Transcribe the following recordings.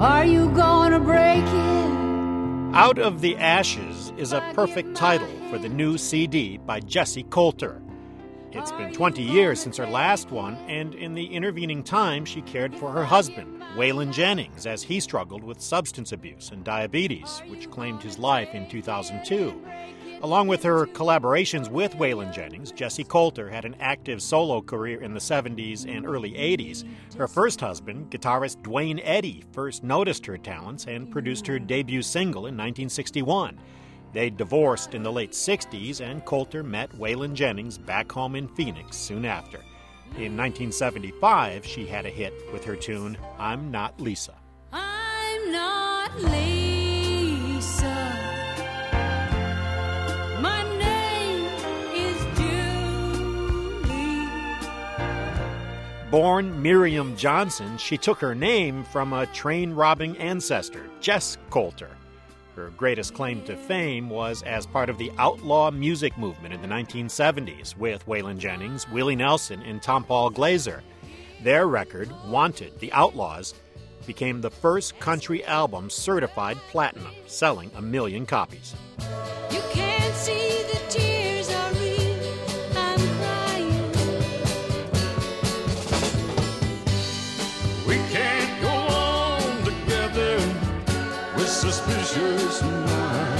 Are you gonna break it? Out of the Ashes is a perfect title for the new CD by Jessi Colter. It's been 20 years since her last one, and in the intervening time, she cared for her husband, Waylon Jennings, as he struggled with substance abuse and diabetes, which claimed his life in 2002. Along with her collaborations with Waylon Jennings, Jessi Colter had an active solo career in the 70s and early 80s. Her first husband, guitarist Duane Eddy, first noticed her talents and produced her debut single in 1961. They divorced in the late 60s, and Colter met Waylon Jennings back home in Phoenix soon after. In 1975, she had a hit with her tune, I'm Not Lisa. I'm not Lisa. My name is Julie. Born Miriam Johnson, she took her name from a train-robbing ancestor, Jess Colter. Her greatest claim to fame was as part of the outlaw music movement in the 1970s with Waylon Jennings, Willie Nelson, and Tom Paul Glaser. Their record, Wanted, The Outlaws, became the first country album certified platinum, selling 1 million copies. You can't see the tears are real. I'm crying. We can't go on together with suspicious minds.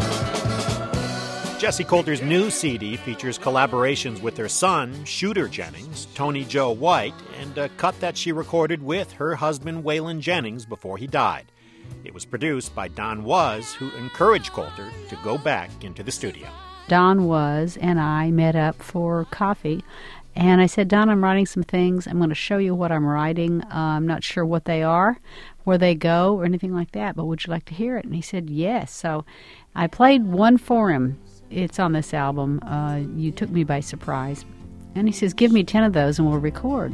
Jessi Colter's new CD features collaborations with her son, Shooter Jennings, Tony Joe White, and a cut that she recorded with her husband Waylon Jennings before he died. It was produced by Don Was, who encouraged Colter to go back into the studio. Don Was and I met up for coffee, and I said, Don, I'm writing some things. I'm going to show you what I'm writing. I'm not sure what they are, where they go, or anything like that, but would you like to hear it? And he said, yes. So I played one for him. It's on this album, You Took Me by Surprise. And he says, give me 10 of those and we'll record.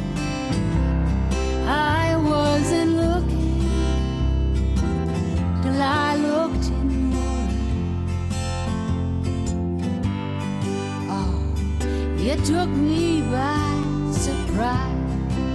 I wasn't looking till I looked in yours. Oh, you took me by surprise.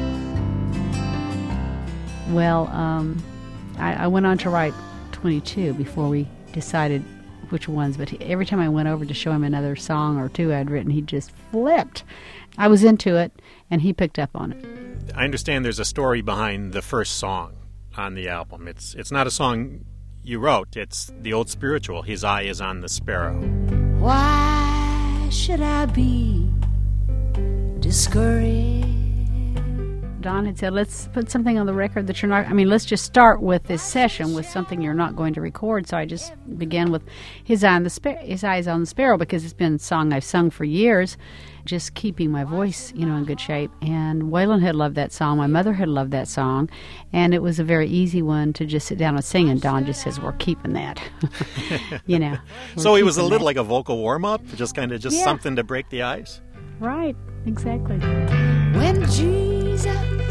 Well, I went on to write 22 before we decided which ones, but every time I went over to show him another song or two I'd written, he just flipped. I was into it, and he picked up on it. I understand there's a story behind the first song on the album. It's not a song you wrote. It's the old spiritual, His Eye is on the Sparrow. Why should I be discouraged? Don had said, let's put something on the record that you're not, let's just start with this session with something you're not going to record. So I just began with His Eye is on the Sparrow, because it's been a song I've sung for years, just keeping my voice, in good shape. And Waylon had loved that song. My mother had loved that song. And it was a very easy one to just sit down and sing. And Don just says, we're keeping that. So it was a little like a vocal warm-up, just something to break the ice? Right, exactly. When Jesus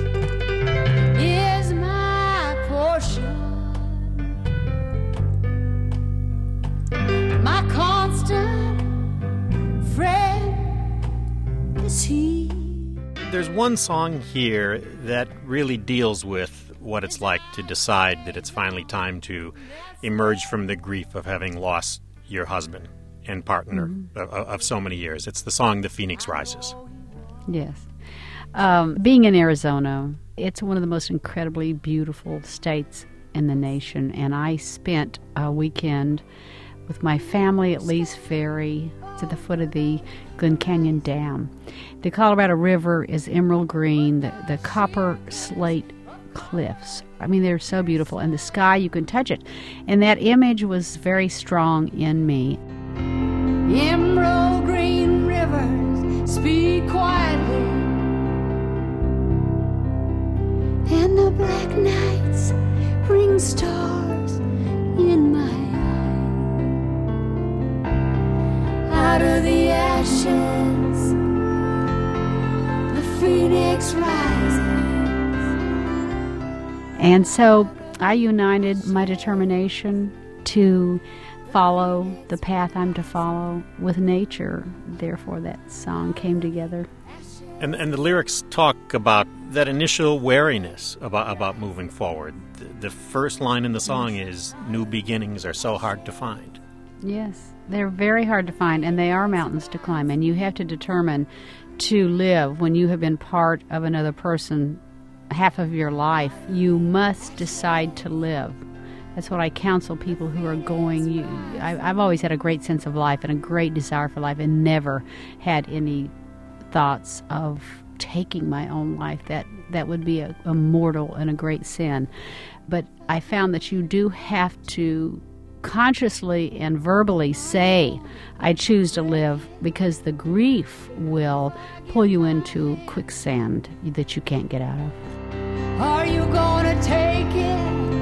is my portion, my constant friend is He. There's one song here that really deals with what it's like to decide that it's finally time to emerge from the grief of having lost your husband and partner of so many years. It's the song The Phoenix Rises. Yes. Being in Arizona, it's one of the most incredibly beautiful states in the nation, and I spent a weekend with my family at Lee's Ferry. It's at the foot of the Glen Canyon Dam. The Colorado River is emerald green, the copper slate cliffs. They're so beautiful, and the sky, you can touch it. And that image was very strong in me. Emerald green rivers speak quietly, and the black nights bring stars in my eye. Out of the ashes, the phoenix rises. And so I united my determination to follow the path I'm to follow with nature. Therefore, that song came together. And the lyrics talk about that initial wariness about moving forward. The first line in the song is, "New beginnings are so hard to find." Yes, they're very hard to find, and they are mountains to climb, and you have to determine to live when you have been part of another person half of your life. You must decide to live. That's what I counsel people who are going. I've always had a great sense of life and a great desire for life, and never had any thoughts of taking my own life. That would be a mortal and a great sin. But I found that you do have to consciously and verbally say, I choose to live, because the grief will pull you into quicksand that you can't get out of. Are you gonna take it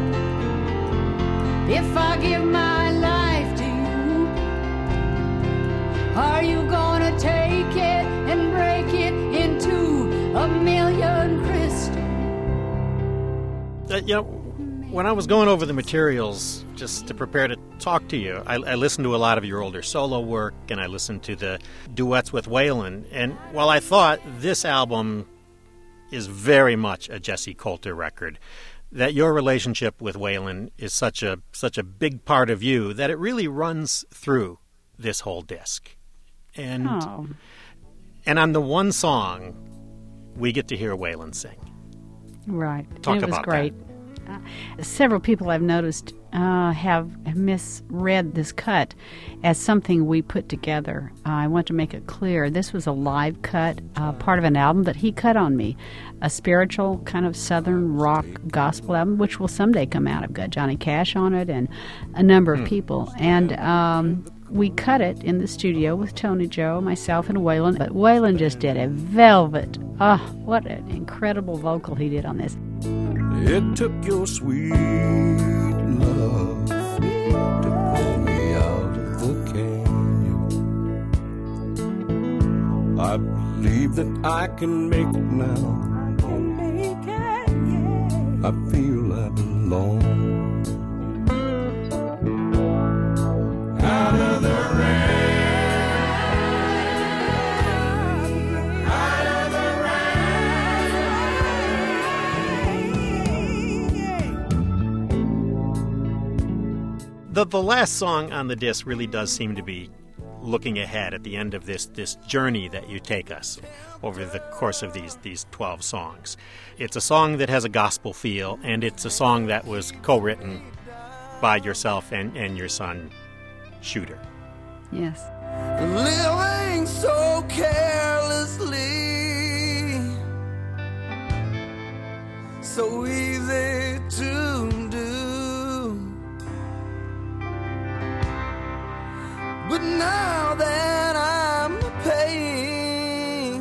if I give my life to you? Are you gonna take it and break it into a million crystals? When I was going over the materials just to prepare to talk to you, I listened to a lot of your older solo work, and I listened to the duets with Waylon. And while I thought this album is very much a Jessi Colter record, that your relationship with Waylon is such a big part of you that it really runs through this whole disc. And on the one song, we get to hear Waylon sing. Right. Talk it was about great. Several people I've noticed have misread this cut as something we put together. I want to make it clear this was a live cut, part of an album that he cut on me, a spiritual kind of southern rock gospel album, which will someday come out. I've got Johnny Cash on it and a number of people. And we cut it in the studio with Tony Joe, myself, and Waylon. But Waylon just did a velvet. Oh, what an incredible vocal he did on this. It took your sweet love to pull me out of the canyon. I believe that I can make it now. I feel I belong. Out of the The last song on the disc really does seem to be looking ahead at the end of this journey that you take us over the course of these 12 songs. It's a song that has a gospel feel, and it's a song that was co-written by yourself and your son, Shooter. Yes. living so carelessly, so easy to do. But now that I'm paying,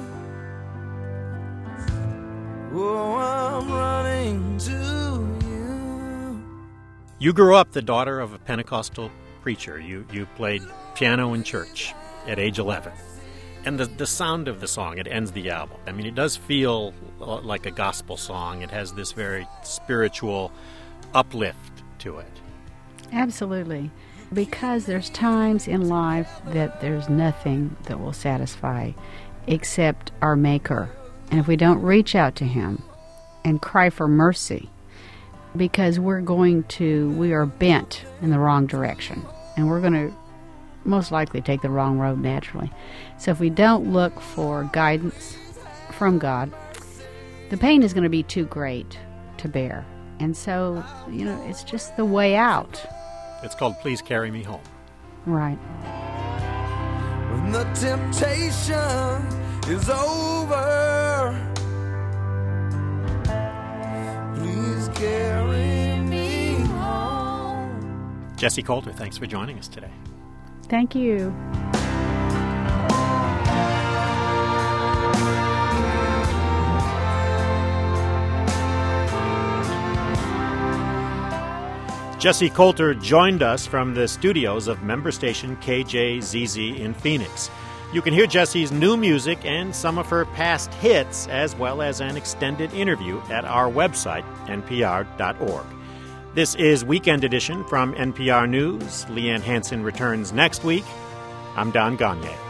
oh, I'm running to you. You grew up the daughter of a Pentecostal preacher. You played piano in church at age 11. And the sound of the song, it ends the album. I mean, it does feel like a gospel song. It has this very spiritual uplift to it. Absolutely. Because there's times in life that there's nothing that will satisfy except our Maker. And if we don't reach out to Him and cry for mercy, because we are bent in the wrong direction, and we're going to most likely take the wrong road naturally. So if we don't look for guidance from God, the pain is going to be too great to bear. And so, it's just the way out. It's called Please Carry Me Home. Right. When the temptation is over, please carry me home. Jessi Colter, thanks for joining us today. Thank you. Jessi Colter joined us from the studios of member station KJZZ in Phoenix. You can hear Jessi's new music and some of her past hits, as well as an extended interview at our website, npr.org. This is Weekend Edition from NPR News. Leanne Hansen returns next week. I'm Don Gagné.